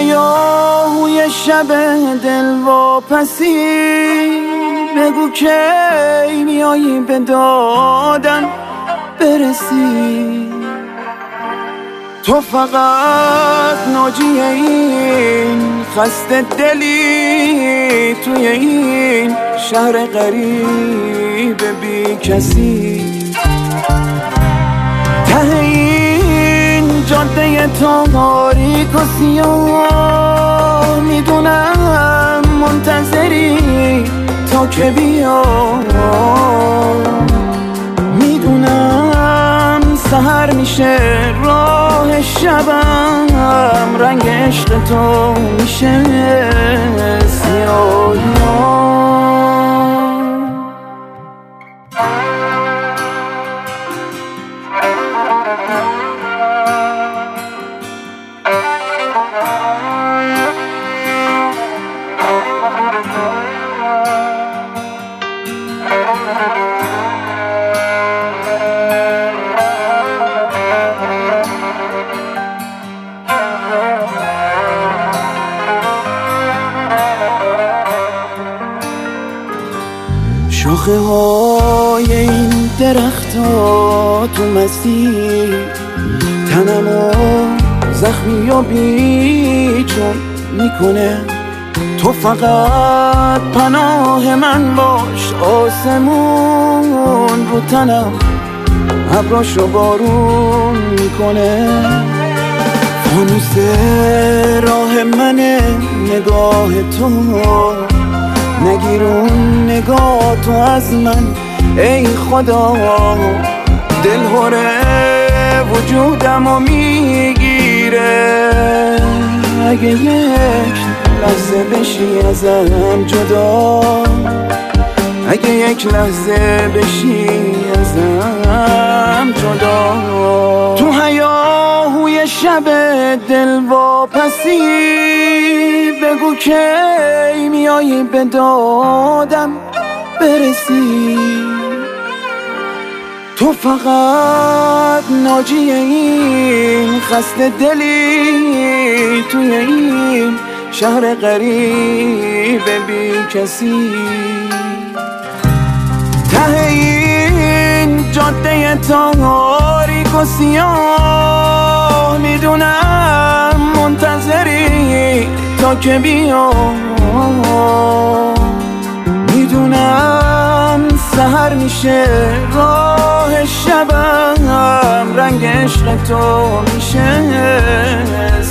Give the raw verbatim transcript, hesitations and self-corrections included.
هیاهوی شب دلواپسی بگو کی میایی به دادم برسی. تو فقط ناجی این خسته دلی توی این شهر غریب بی کسی. ته این جاده تاریک و سیاه میدونم منتظری تا که بیام. میدونم سحر میشه راه شبم، رنگ عشق تو میشه سیاه. شاخه های این درخت ها تو مسیر تنمو زخمی و بیجون میکنه. تو فقط پناه من باش، آسمون رو تنم ابراشو بارون میکنه. فانوس راه منه نگاه تو، نگیرون نگاه تو از من ای خدا. دلهوره وجودمو میگیره اگه یک لحظه بشی ازم جدا، اگه یک لحظه بشی ازم جدا. تو هیاهوی شب دلواپسی بگو کی میایی به دادم برسی. تو فقط ناجی این خسته دلی توی این شهر غریب بی کسی. ته این جاده تاریک و سیاه میدونم منتظری تا که بیام. میدونم سحر میشه راه شبم، رنگ عشق تو میشه